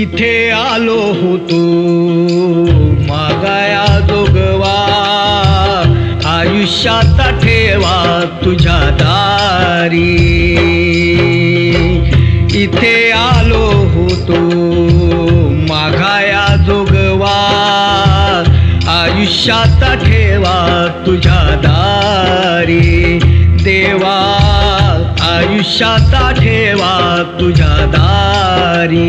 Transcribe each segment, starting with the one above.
इथे आलो होतो मागाया जोगवा, आयुष्याचा ठेवा तुझ्या दारी. इथे आलो होतो मागाया जोगवा, आयुष्याचा ठेवा तुझ्या दारी. देवा आयुष्याचा ठेवा तुझ्या दारी.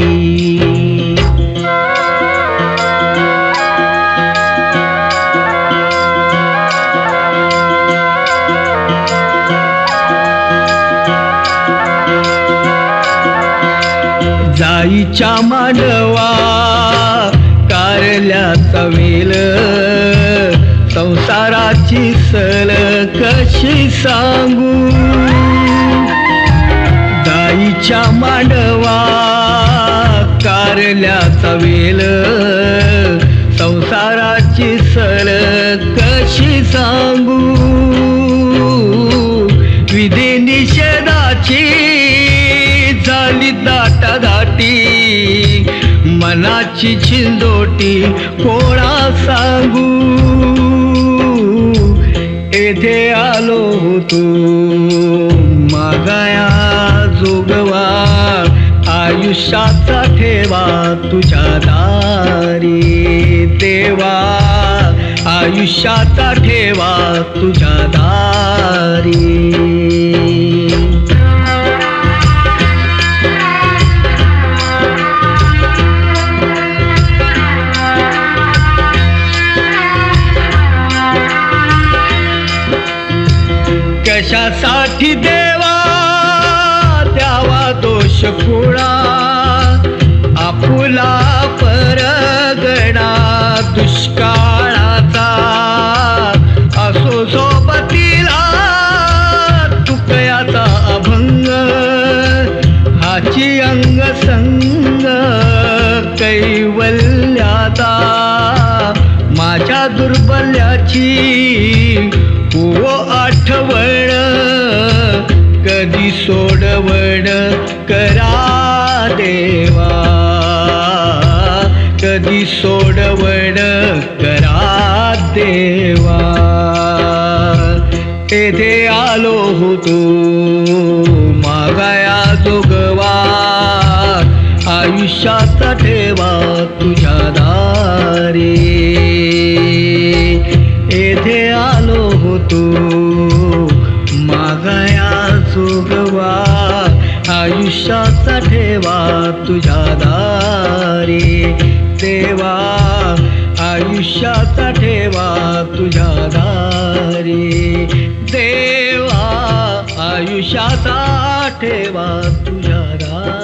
जाईच्या मांडवा कारल्याचा वेल, संसाराची सल कशी सांगू. जाईच्या मांडवा कारल्याचा वेल, संसाराची सल कशी सांगू. विधी निषेधाची झाली दाटादाटी, मनाची झिंजोटी कोणा सांगू. येथे आलो होतो मागाया जोगवा, आयुष्याचा ठेवा तुझ्या दारी. देवा आयुष्याचा ठेवा तुझ्या दारी. कशासाठी देवा द्यावा दोष कुणा, आपुला परगणा दुष्काळाचा. असो सोबतीला तुकयाचा अभंग, हाची अंग संग कैवल्याचा. माझ्या दुर्बल्याची हो आठवण, कधी सोडवण करा देवा. कधी सोडवण करा देवा. येथे आलो होतो मागाया जोगवा, आयुष्याचा ठेवा तुझ्या दारी. येथे आलो होतो मागाया जोगवा, आयुष्याचा ठेवा तुझ्या दारी. देवा आयुष्याचा ठेवा तुझ्या दारी. देवा आयुष्याचा ठेवा तुझ्या दारी.